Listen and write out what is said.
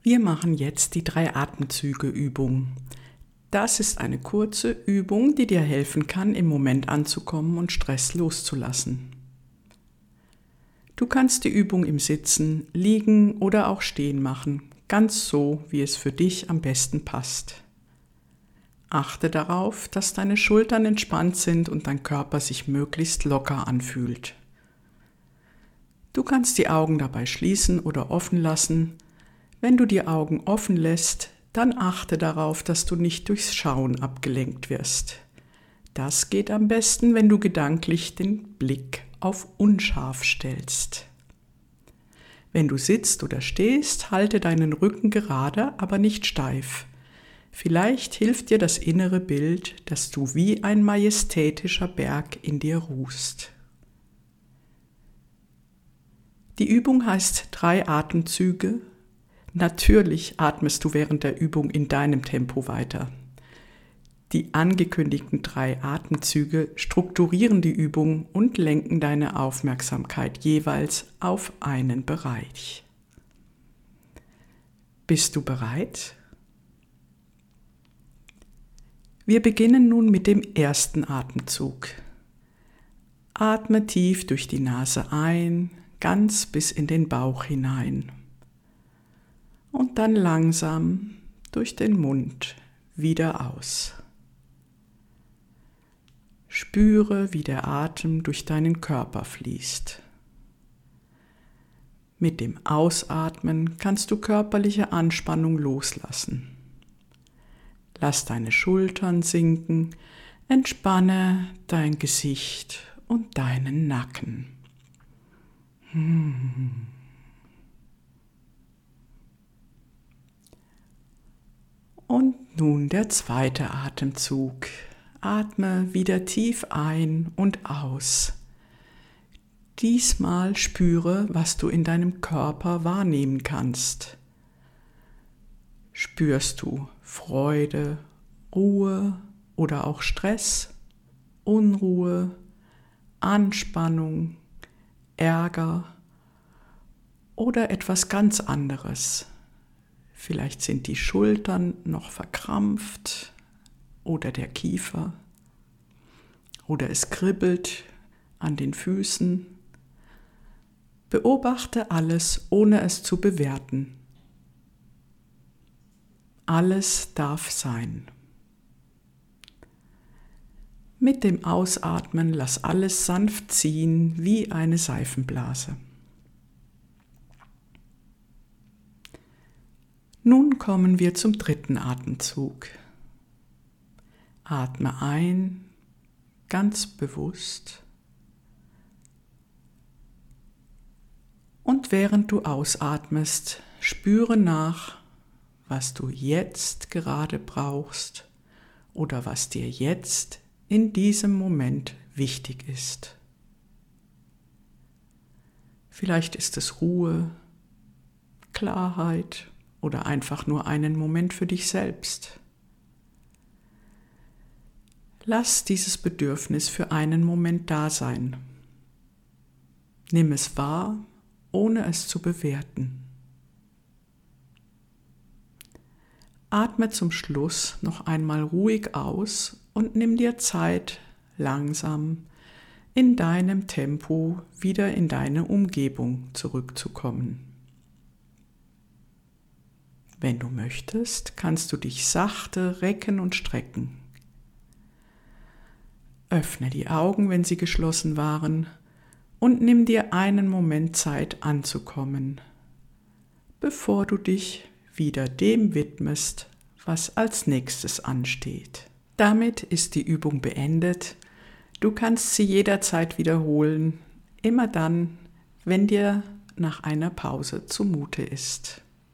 Wir machen jetzt die 3 Atemzüge-Übung. Das ist eine kurze Übung, die dir helfen kann, im Moment anzukommen und Stress loszulassen. Du kannst die Übung im Sitzen, Liegen oder auch Stehen machen, ganz so, wie es für dich am besten passt. Achte darauf, dass deine Schultern entspannt sind und dein Körper sich möglichst locker anfühlt. Du kannst die Augen dabei schließen oder offen lassen. Wenn du die Augen offen lässt, dann achte darauf, dass du nicht durchs Schauen abgelenkt wirst. Das geht am besten, wenn du gedanklich den Blick auf unscharf stellst. Wenn du sitzt oder stehst, halte deinen Rücken gerade, aber nicht steif. Vielleicht hilft dir das innere Bild, dass du wie ein majestätischer Berg in dir ruhst. Die Übung heißt 3 Atemzüge. Natürlich atmest du während der Übung in deinem Tempo weiter. Die angekündigten 3 Atemzüge strukturieren die Übung und lenken deine Aufmerksamkeit jeweils auf einen Bereich. Bist du bereit? Wir beginnen nun mit dem ersten Atemzug. Atme tief durch die Nase ein, ganz bis in den Bauch hinein. Und dann langsam durch den Mund wieder aus. Spüre, wie der Atem durch deinen Körper fließt. Mit dem Ausatmen kannst du körperliche Anspannung loslassen. Lass deine Schultern sinken, entspanne dein Gesicht und deinen Nacken. Und nun der zweite Atemzug. Atme wieder tief ein und aus. Diesmal spüre, was du in deinem Körper wahrnehmen kannst. Spürst du Freude, Ruhe oder auch Stress, Unruhe, Anspannung, Ärger oder etwas ganz anderes? Vielleicht sind die Schultern noch verkrampft oder der Kiefer oder es kribbelt an den Füßen. Beobachte alles, ohne es zu bewerten. Alles darf sein. Mit dem Ausatmen lass alles sanft ziehen wie eine Seifenblase. Nun kommen wir zum dritten Atemzug. Atme ein, ganz bewusst. Und während du ausatmest, spüre nach, was du jetzt gerade brauchst oder was dir jetzt in diesem Moment wichtig ist. Vielleicht ist es Ruhe, Klarheit oder einfach nur einen Moment für dich selbst. Lass dieses Bedürfnis für einen Moment da sein. Nimm es wahr, ohne es zu bewerten. Atme zum Schluss noch einmal ruhig aus und nimm dir Zeit, langsam in deinem Tempo wieder in deine Umgebung zurückzukommen. Wenn du möchtest, kannst du dich sachte recken und strecken. Öffne die Augen, wenn sie geschlossen waren, und nimm dir einen Moment Zeit anzukommen, bevor du dich wieder dem widmest, was als nächstes ansteht. Damit ist die Übung beendet. Du kannst sie jederzeit wiederholen, immer dann, wenn dir nach einer Pause zumute ist.